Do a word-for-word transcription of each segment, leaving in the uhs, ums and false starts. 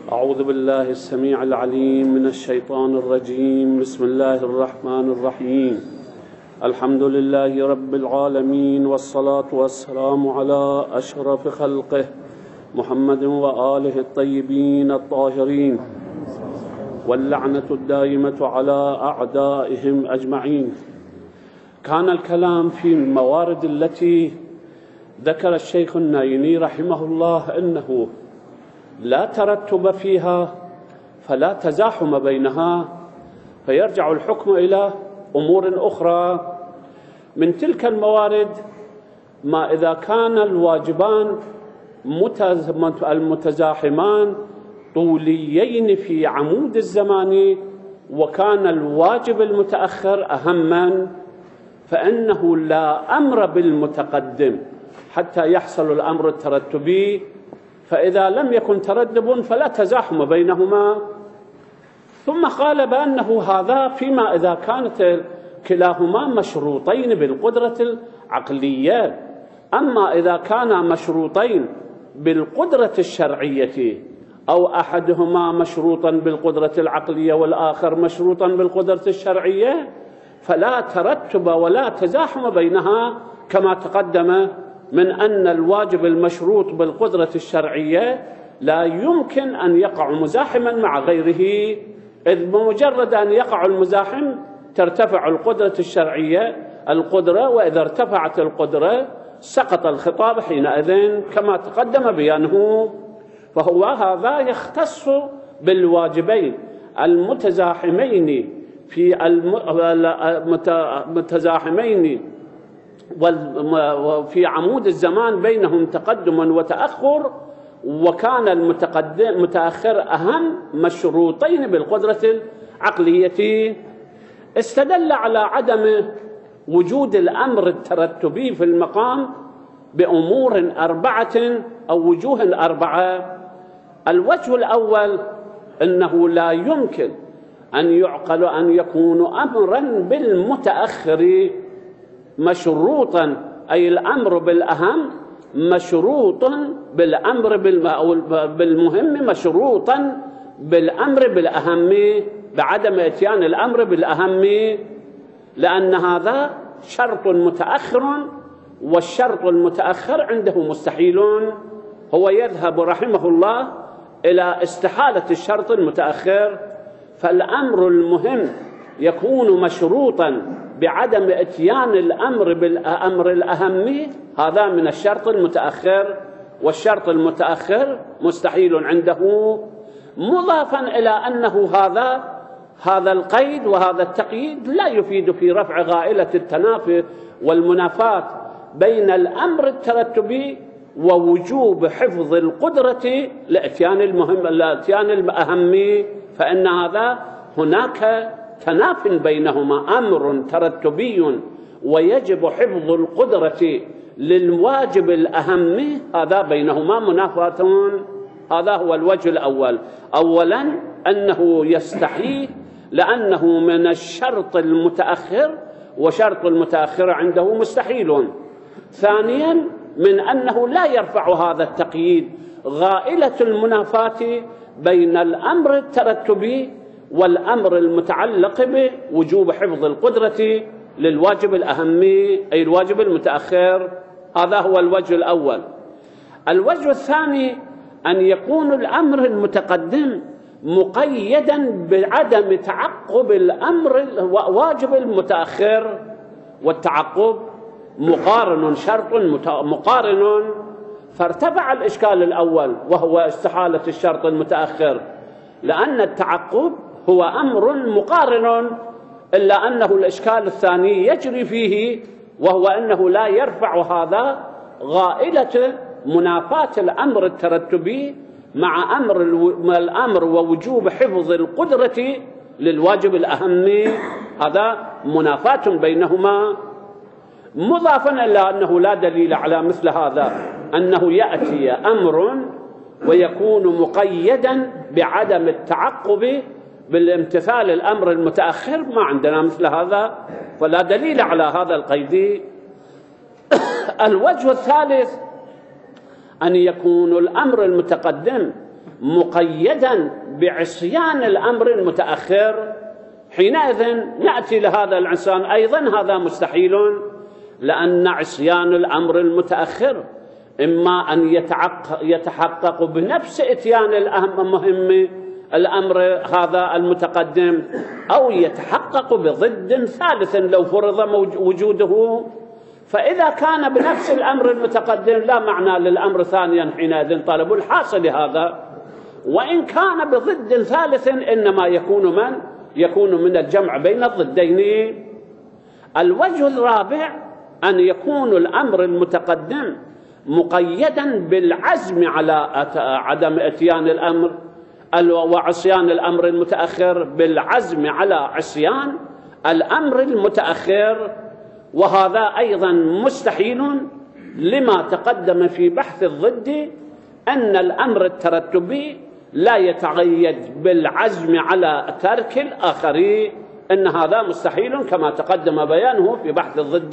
أعوذ بالله السميع العليم من الشيطان الرجيم. بسم الله الرحمن الرحيم. الحمد لله رب العالمين، والصلاة والسلام على أشرف خلقه محمد وآله الطيبين الطاهرين، واللعنة الدائمة على أعدائهم أجمعين. كان الكلام في الموارد التي ذكر الشيخ النايني رحمه الله أنه لا ترتب فيها فلا تزاحم بينها، فيرجع الحكم إلى أمور أخرى. من تلك الموارد ما إذا كان الواجبان المتزاحمان طوليين في عمود الزمان، وكان الواجب المتأخر أهما، فإنه لا أمر بالمتقدم حتى يحصل الأمر الترتبي، فإذا لم يكن تردب فلا تزاحم بينهما. ثم قال بأنه هذا فيما إذا كانت كلاهما مشروطين بالقدرة العقلية. أما إذا كانا مشروطين بالقدرة الشرعية، أو أحدهما مشروطا بالقدرة العقلية والآخر مشروطا بالقدرة الشرعية، فلا ترتب ولا تزاحم بينها، كما تقدم من أن الواجب المشروط بالقدرة الشرعية لا يمكن أن يقع مزاحما مع غيره، إذ بمجرد أن يقع المزاحم ترتفع القدرة الشرعية القدرة، وإذا ارتفعت القدرة سقط الخطاب حينئذ، كما تقدم بيانه. فهو هذا يختص بالواجبين المتزاحمين في المتزاحمين وفي عمود الزمان بينهم تقدم وتأخر، وكان المتقدم متأخر أهم مشروطين بالقدرة العقلية. استدل على عدم وجود الأمر الترتبي في المقام بأمور أربعة أو وجوه أربعة. الوجه الأول أنه لا يمكن أن يعقل أن يكون أمرا بالمتأخر مشروطا، أي الأمر بالأهم مشروط بالأمر بالمهم مشروطا بالأمر بالأهم، بعدم إتيان الأمر بالأهم، لأن هذا شرط متأخر، والشرط المتأخر عنده مستحيل. هو يذهب رحمه الله إلى استحالة الشرط المتأخر، فالأمر المهم يكون مشروطا بعدم إتيان الأمر بالأمر الأهم، هذا من الشرط المتأخر، والشرط المتأخر مستحيل عنده. مضافا إلى أنه هذا هذا القيد وهذا التقييد لا يفيد في رفع غائلة التنافي والمنافاة بين الأمر الترتبي ووجوب حفظ القدرة لإتيان المهم لإتيان الأهم، فإن هذا هناك تناف بينهما، أمر ترتبي ويجب حفظ القدرة للواجب الأهم، هذا بينهما منافاة. هذا هو الوجه الأول. أولا أنه يستحيل لأنه من الشرط المتأخر، وشرط المتأخر عنده مستحيل. ثانيا من أنه لا يرفع هذا التقييد غائلة المنافاة بين الأمر الترتبي والأمر المتعلق بوجوب حفظ القدرة للواجب الأهم، أي الواجب المتأخر. هذا هو الوجه الأول. الوجه الثاني أن يكون الأمر المتقدم مقيدا بعدم تعقب الأمر واجب المتأخر، والتعقب مقارن، شرط مقارن، فارتفع الإشكال الأول وهو استحالة الشرط المتأخر، لأن التعقب هو أمر مقارن، إلا أنه الإشكال الثاني يجري فيه، وهو أنه لا يرفع هذا غائلة منافاة الأمر الترتبي مع أمر الأمر ووجوب حفظ القدرة للواجب الأهم، هذا منافاة بينهما. مضافا إلى أنه لا دليل على مثل هذا، أنه يأتي أمر ويكون مقيدا بعدم التعقب بالامتثال الأمر المتأخر، ما عندنا مثل هذا، فلا دليل على هذا القيد. الوجه الثالث أن يكون الأمر المتقدم مقيدا بعصيان الأمر المتأخر، حينئذ نأتي لهذا الإنسان أيضا هذا مستحيل، لأن عصيان الأمر المتأخر إما أن يتحقق بنفس إتيان المهم الأمر هذا المتقدم، أو يتحقق بضد ثالث لو فرض وجوده. فإذا كان بنفس الأمر المتقدم لا معنى للأمر ثانيا، حينئذ طلب الحاصل هذا. وإن كان بضد ثالث إنما يكون من يكون من الجمع بين الضدين. الوجه الرابع أن يكون الأمر المتقدم مقيدا بالعزم على عدم إتيان الأمر، وعصيان الأمر المتأخر بالعزم على عصيان الأمر المتأخر، وهذا أيضا مستحيل لما تقدم في بحث الضد أن الأمر الترتبي لا يتقيد بالعزم على ترك الآخرين، أن هذا مستحيل كما تقدم بيانه في بحث الضد.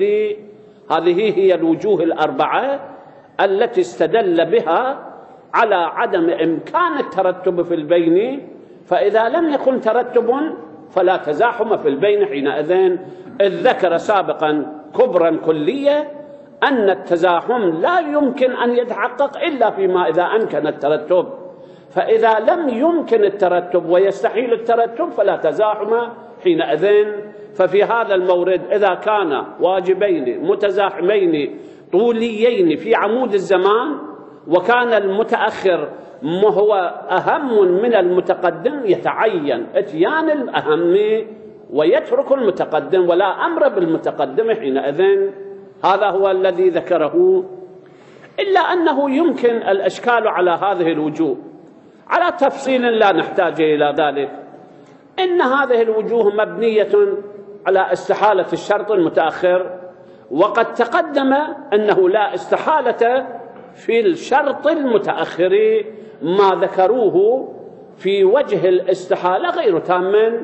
هذه هي الوجوه الأربعة التي استدل بها على عدم إمكان الترتب في البين. فإذا لم يكن ترتب فلا تزاحم في البين حينئذ، إذ ذكر سابقا كبرا كلية أن التزاحم لا يمكن أن يتحقق إلا فيما إذا أمكن الترتب. فإذا لم يمكن الترتب ويستحيل الترتب فلا تزاحم حينئذ. ففي هذا المورد إذا كان واجبين متزاحمين طوليين في عمود الزمان، وكان المتأخر هو أهم من المتقدم، يتعين إتيان الأهم ويترك المتقدم ولا أمر بالمتقدم حينئذ. هذا هو الذي ذكره. إلا أنه يمكن الإشكال على هذه الوجوه على تفصيل لا نحتاج إلى ذلك. إن هذه الوجوه مبنية على استحالة الشرط المتأخر، وقد تقدم أنه لا استحالة في الشرط المتأخر، ما ذكروه في وجه الاستحالة غير تام،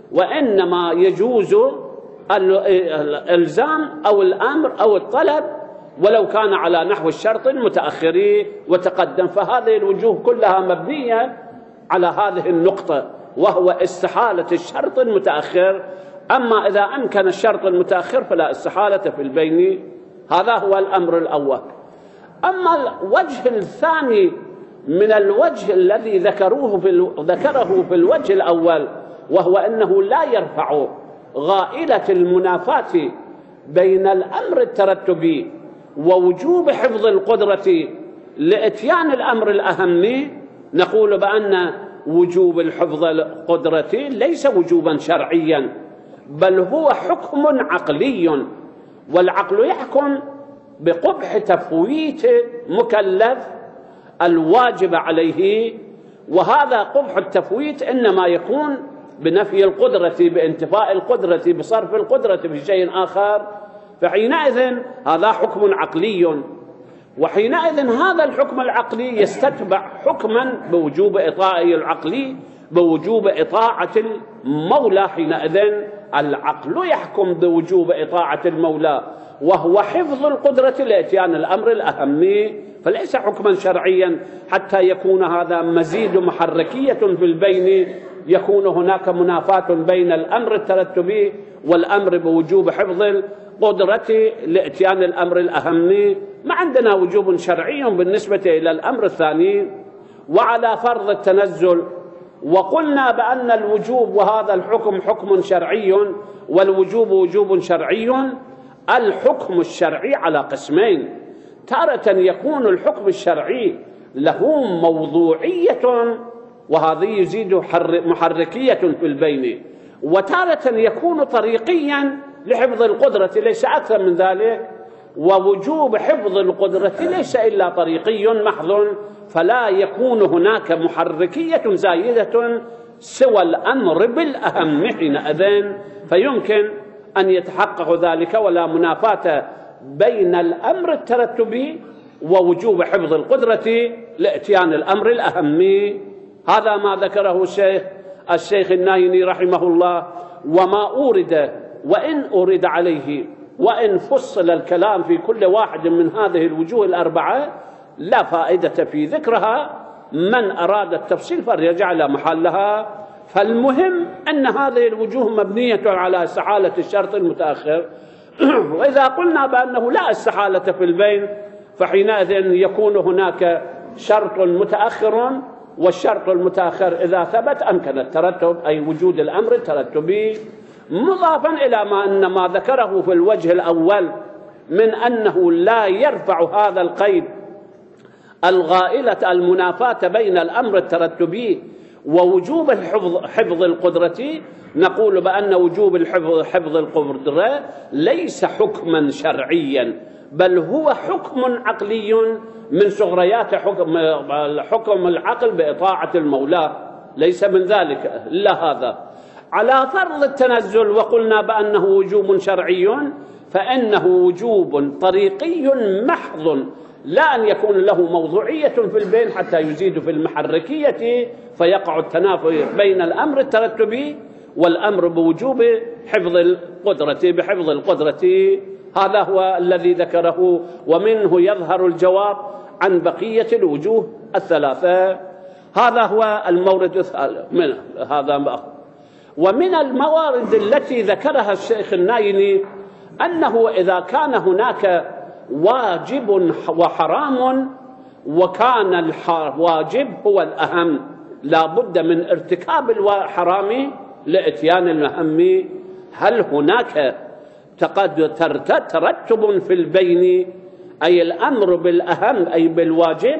وإنما يجوز الإلزام أو الأمر أو الطلب ولو كان على نحو الشرط المتأخر وتقدم. فهذه الوجوه كلها مبنية على هذه النقطة، وهو استحالة الشرط المتأخر. أما إذا أمكن الشرط المتأخر فلا استحالة في البين. هذا هو الأمر الأول. أما الوجه الثاني من الوجه الذي ذكروه في ال... ذكره في الوجه الأول، وهو أنه لا يرفع غائلة المنافاة بين الأمر الترتبي ووجوب حفظ القدرة لإتيان الأمر الأهم، نقول بأن وجوب الحفظ القدرة ليس وجوبا شرعيا، بل هو حكم عقلي، والعقل يحكم بقبح تفويت مكلف الواجب عليه. وهذا قبح التفويت إنما يكون بنفي القدرة، بانتفاء القدرة، بصرف القدرة في شيء آخر. فحينئذ هذا حكم عقلي، وحينئذ هذا الحكم العقلي يستتبع حكما بوجوب إطاعة العقلي بوجوب إطاعة المولى. حينئذ العقل يحكم بوجوب إطاعة المولى، وهو حفظ القدرة لإتيان الأمر الأهم، فليس حكما شرعيا حتى يكون هذا مزيد محركية في البين، يكون هناك منافاة بين الأمر الترتبي والأمر بوجوب حفظ القدرة لإتيان الأمر الأهم. ما عندنا وجوب شرعي بالنسبة إلى الأمر الثاني. وعلى فرض التنزل، وقلنا بأن الوجوب وهذا الحكم حكم شرعي والوجوب وجوب شرعي. الحكم الشرعي على قسمين: تارة يكون الحكم الشرعي له موضوعية وهذه يزيد محركية في البين، وتارة يكون طريقيا لحفظ القدرة ليس أكثر من ذلك. ووجوب حفظ القدرة ليس إلا طريقي محض، فلا يكون هناك محركية زايدة سوى الأمر بالأهم حينئذ، فيمكن أن يتحقق ذلك ولا منافاة بين الأمر الترتبي ووجوب حفظ القدرة لإتيان الأمر الأهم. هذا ما ذكره الشيخ الشيخ النايني رحمه الله، وما أورد وإن أورد عليه وإن فصل الكلام في كل واحد من هذه الوجوه الأربعة لا فائدة في ذكرها، من أراد التفصيل فليرجع إلى محلها. فالمهم أن هذه الوجوه مبنية على استحالة الشرط المتأخر. وإذا قلنا بأنه لا استحالة في البين فحينئذ يكون هناك شرط متأخر، والشرط المتأخر إذا ثبت أمكن الترتب، أي وجود الأمر الترتبي، مضافا إلى ما أن ما ذكره في الوجه الأول من أنه لا يرفع هذا القيد الغائلة المنافاة بين الأمر الترتبي ووجوب الحفظ حفظ القدرة. نقول بأن وجوب الحفظ حفظ القدرة ليس حكما شرعيا، بل هو حكم عقلي من صغريات حكم حكم العقل بإطاعة المولى، ليس من ذلك إلا هذا. على فرض التنزل وقلنا بأنه وجوب شرعي، فإنه وجوب طريقي محض، لا أن يكون له موضوعية في البين حتى يزيد في المحركية فيقع التنافي بين الأمر الترتبي والأمر بوجوب حفظ القدرة بحفظ القدرة. هذا هو الذي ذكره، ومنه يظهر الجواب عن بقية الوجوه الثلاثة. هذا هو المورد الثالث من هذا. ومن الموارد التي ذكرها الشيخ النايني أنه إذا كان هناك واجب وحرام وكان الواجب هو الأهم، لا بد من ارتكاب الحرام لإتيان المهم، هل هناك ترتب في البين، أي الأمر بالأهم أي بالواجب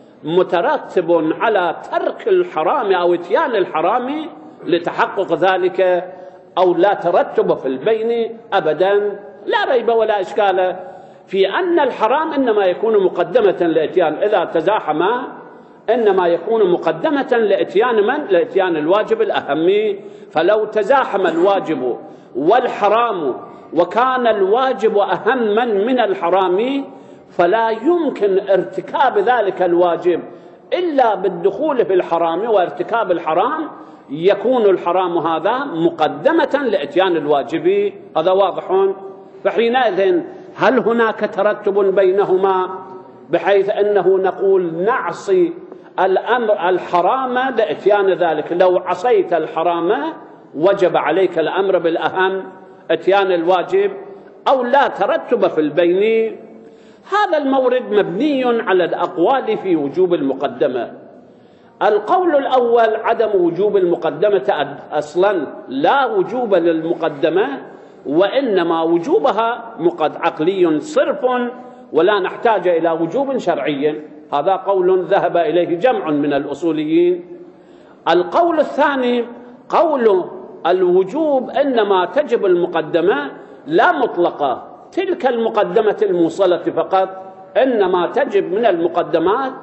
مترتب على ترك الحرام أو إتيان الحرام لتحقق ذلك، أو لا ترتب في البين أبدا؟ لا ريب ولا إشكال في أن الحرام إنما يكون مقدمة لإتيان، إذا تزاحم إنما يكون مقدمة لإتيان من؟ لإتيان الواجب الأهم. فلو تزاحم الواجب والحرام وكان الواجب أهما من الحرام فلا يمكن ارتكاب ذلك الواجب إلا بالدخول في الحرام وارتكاب الحرام، يكون الحرام هذا مقدمة لإتيان الواجب. هذا واضح. فحينئذ هل هناك ترتب بينهما بحيث أنه نقول نعصي الأمر الحرام لإتيان ذلك؟ لو عصيت الحرام وجب عليك الأمر بالأهم إتيان الواجب، أو لا ترتب في البين؟ هذا المورد مبني على الأقوال في وجوب المقدمة. القول الأول عدم وجوب المقدمة أصلا، لا وجوب للمقدمة، وإنما وجوبها مقد عقلي صرف ولا نحتاج إلى وجوب شرعي. هذا قول ذهب إليه جمع من الأصوليين. القول الثاني قول الوجوب إنما تجب المقدمة لا مطلقة، تلك المقدمة الموصلة فقط، إنما تجب من المقدمات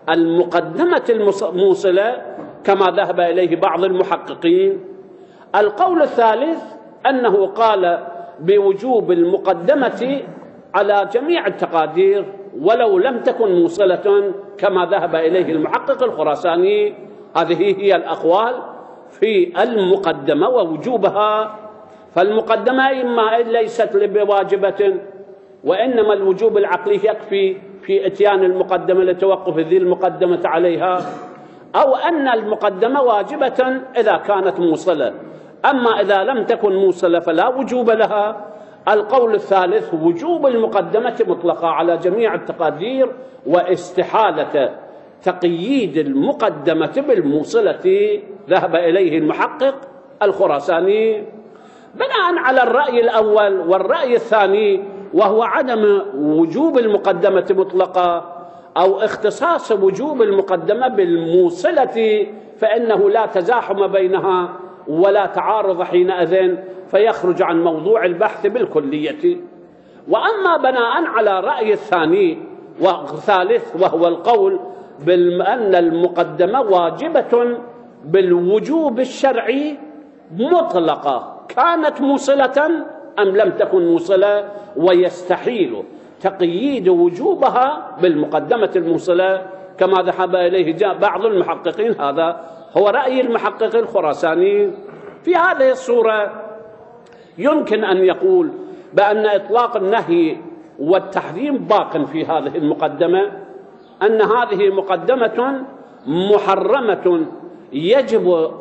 المقدمة الموصلة كما ذهب إليه بعض المحققين. القول الثالث أنه قال بوجوب المقدمة على جميع التقادير ولو لم تكن موصلة كما ذهب إليه المحقق الخراساني. هذه هي الأقوال في المقدمة ووجوبها. فالمقدمة إما ليست بواجبة، وإنما الوجوب العقلي يكفي في إتيان المقدمة لتوقف ذي المقدمة عليها، أو أن المقدمة واجبة إذا كانت موصلة، أما إذا لم تكن موصلة فلا وجوب لها. القول الثالث وجوب المقدمة مطلقة على جميع التقادير واستحالة تقييد المقدمة بالموصلة، ذهب إليه المحقق الخراساني. بناء على الرأي الأول والرأي الثاني وهو عدم وجوب المقدمة مطلقة أو اختصاص وجوب المقدمة بالموصلة، فإنه لا تزاحم بينها ولا تعارض حينئذ، فيخرج عن موضوع البحث بالكلية. وأما بناء على الرأي الثاني والثالث وهو القول بأن المقدمة واجبة بالوجوب الشرعي مطلقة، كانت موصلة أم لم تكن موصلة، ويستحيل تقييد وجوبها بالمقدمة الموصلة كما ذهب إليه جاء بعض المحققين. هذا هو رأي المحقق الخراساني. في هذه الصورة يمكن أن يقول بأن إطلاق النهي والتحريم باق في هذه المقدمة، أن هذه مقدمة محرمة يجب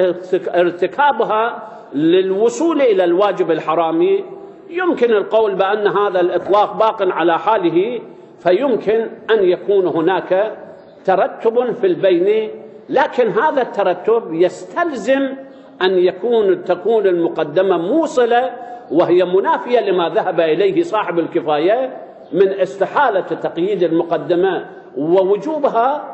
ارتكابها للوصول إلى الواجب الحرامي، يمكن القول بأن هذا الإطلاق باق على حاله، فيمكن أن يكون هناك ترتب في البين، لكن هذا الترتب يستلزم أن يكون تكون المقدمة موصلة، وهي منافية لما ذهب إليه صاحب الكفاية من استحالة تقييد المقدمة ووجوبها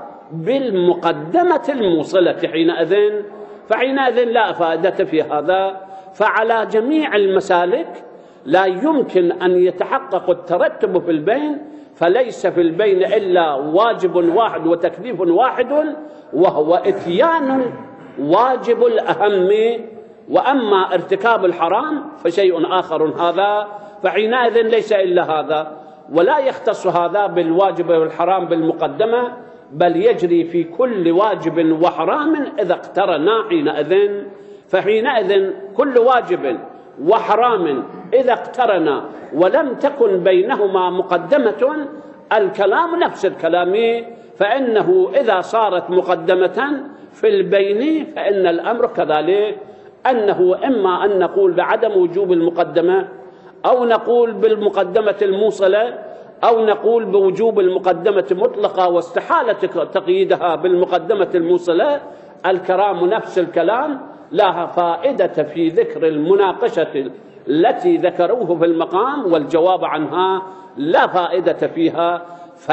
بالمقدمة الموصلة حينئذ، فحينئذ لا فائدة في هذا. فعلى جميع المسالك لا يمكن أن يتحقق الترتب في البين، فليس في البين إلا واجب واحد وتكليف واحد، وهو إتيان واجب الأهم، وأما ارتكاب الحرام فشيء آخر هذا، فحينئذ ليس إلا هذا، ولا يختص هذا بالواجب والحرام بالمقدمة، بل يجري في كل واجب وحرام إذا اقترنا حينئذ. فحينئذ كل واجب وحرام إذا اقترنا ولم تكن بينهما مقدمة، الكلام نفس الكلام، فإنه إذا صارت مقدمة في البين فإن الأمر كذلك، أنه إما أن نقول بعدم وجوب المقدمة، أو نقول بالمقدمة الموصلة، أو نقول بوجوب المقدمة مطلقة واستحالة تقييدها بالمقدمة الموصلة. الكلام نفس الكلام، لا فائدة في ذكر المناقشة التي ذكروه في المقام والجواب عنها لا فائدة فيها،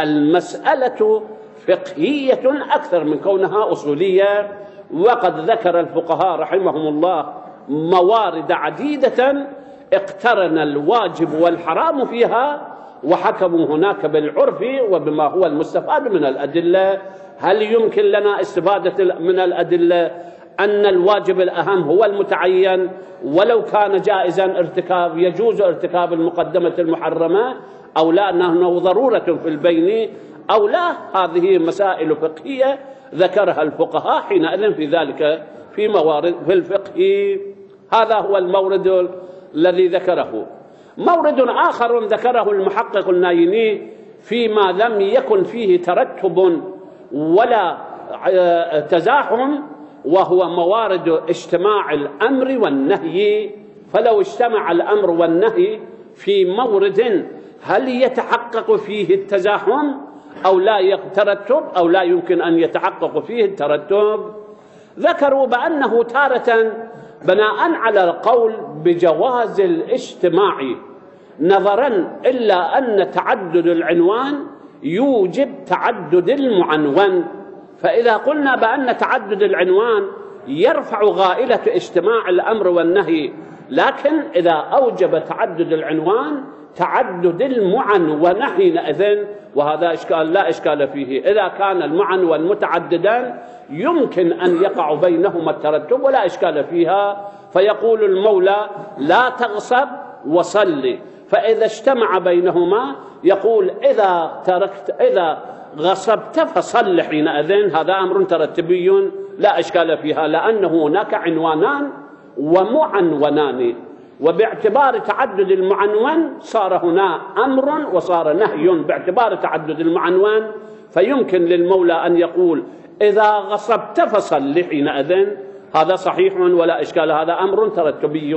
فالمسألة فقهية أكثر من كونها أصولية. وقد ذكر الفقهاء رحمهم الله موارد عديدة اقترن الواجب والحرام فيها، وحكموا هناك بالعرف وبما هو المستفاد من الأدلة. هل يمكن لنا استفادة من الأدلة أن الواجب الأهم هو المتعين، ولو كان جائزا ارتكاب يجوز ارتكاب المقدمة المحرمة، أو لا أنه ضرورة في البين، أو لا؟ هذه مسائل فقهية ذكرها الفقهاء حينئذ في ذلك في موارد في الفقه. هذا هو المورد الذي ذكره. مورد آخر ذكره المحقق النايني فيما لم يكن فيه ترتب ولا تزاحم، وهو موارد اجتماع الأمر والنهي. فلو اجتمع الأمر والنهي في مورد هل يتحقق فيه التزاحم أو لا يترتب، أو لا يمكن أن يتحقق فيه الترتب؟ ذكروا بأنه تارة بناء على القول بجواز الاجتماع نظرا إلا أن تعدد العنوان يوجب تعدد المعنون. فإذا قلنا بأن تعدد العنوان يرفع غائلة اجتماع الأمر والنهي، لكن إذا أوجب تعدد العنوان تعدد المعنون حينئذ، وهذا إشكال لا إشكال فيه. إذا كان المعنون متعددا يمكن أن يقع بينهما الترتب ولا إشكال فيها. فيقول المولى لا تغصب وصلي، فإذا اجتمع بينهما يقول إذا تركت إذا غصبت فصل حينئذ. هذا أمر ترتبي لا إشكال فيها، لأنه هناك عنوانان ومعنونان، وباعتبار تعدد المعنون صار هنا أمر وصار نهي باعتبار تعدد المعنون. فيمكن للمولى أن يقول إذا غصبت فصل حينئذ، هذا صحيح ولا إشكال، هذا أمر ترتبي.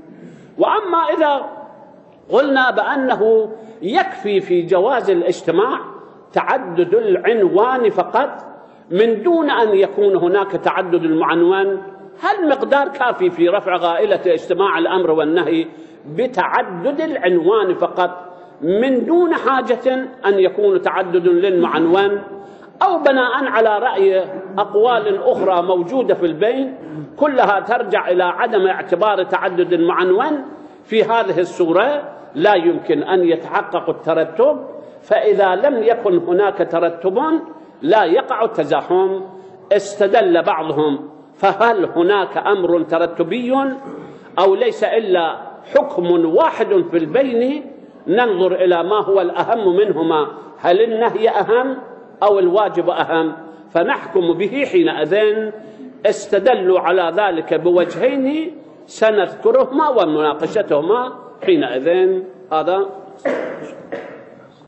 وأما إذا قلنا بأنه يكفي في جواز الاجتماع تعدد العنوان فقط من دون أن يكون هناك تعدد المعنون، هل مقدار كافي في رفع غائلة اجتماع الأمر والنهي بتعدد العنوان فقط من دون حاجة أن يكون تعدد للمعنون؟ أو بناء على رأي أقوال أخرى موجودة في البين كلها ترجع إلى عدم اعتبار تعدد المعنون في هذه الصورة لا يمكن أن يتحقق الترتب. فإذا لم يكن هناك ترتب لا يقع التزاحم. استدل بعضهم فهل هناك أمر ترتبي أو ليس إلا حكم واحد في البين، ننظر إلى ما هو الأهم منهما، هل النهي أهم أو الواجب أهم، فنحكم به حينئذ. استدلوا على ذلك بوجهين سنذكرهما ومناقشتهما حينئذ. هذا